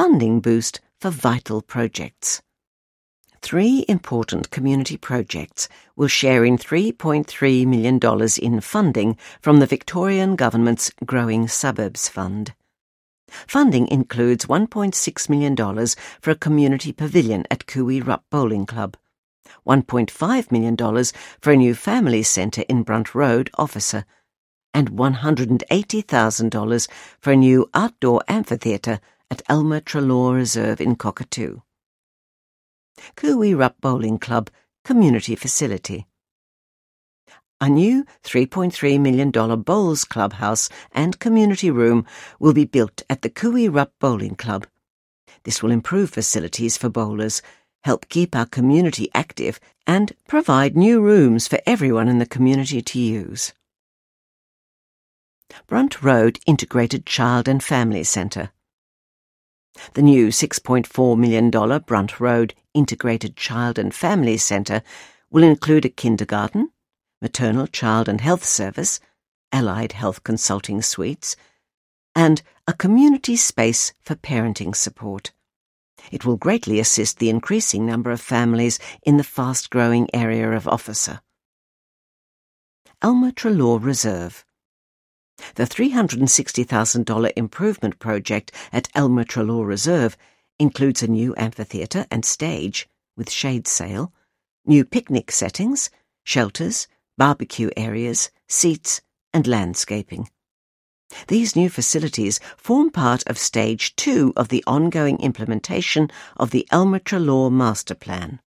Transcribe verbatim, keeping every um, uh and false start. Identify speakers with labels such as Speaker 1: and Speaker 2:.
Speaker 1: funding boost for vital projects. Three important community projects will share in three point three million dollars in funding from the Victorian Government's Growing Suburbs Fund. Funding includes one point six million dollars for a community pavilion at Cooee Rup Bowling Club, one point five million dollars for a new family centre in Brunt Road, Officer, and one hundred eighty thousand dollars for a new outdoor amphitheatre at Elmer Treloar Reserve in Cockatoo. Cooee Rup Bowling Club Community Facility. A new three point three million dollars bowls clubhouse and community room will be built at the Cooee Rup Bowling Club. This will improve facilities for bowlers, help keep our community active, and provide new rooms for everyone in the community to use. Brunt Road Integrated Child and Family Centre. The new six point four million dollars Brunt Road Integrated Child and Family Centre will include a kindergarten, maternal child and health service, allied health consulting suites, and a community space for parenting support. It will greatly assist the increasing number of families in the fast-growing area of Officer. Elmer Treloar Reserve. The three hundred sixty thousand dollars improvement project at Elmer Treloar Reserve includes a new amphitheatre and stage with shade sail, new picnic settings, shelters, barbecue areas, seats, and landscaping. These new facilities form part of Stage two of the ongoing implementation of the Elmer Treloar Master Plan.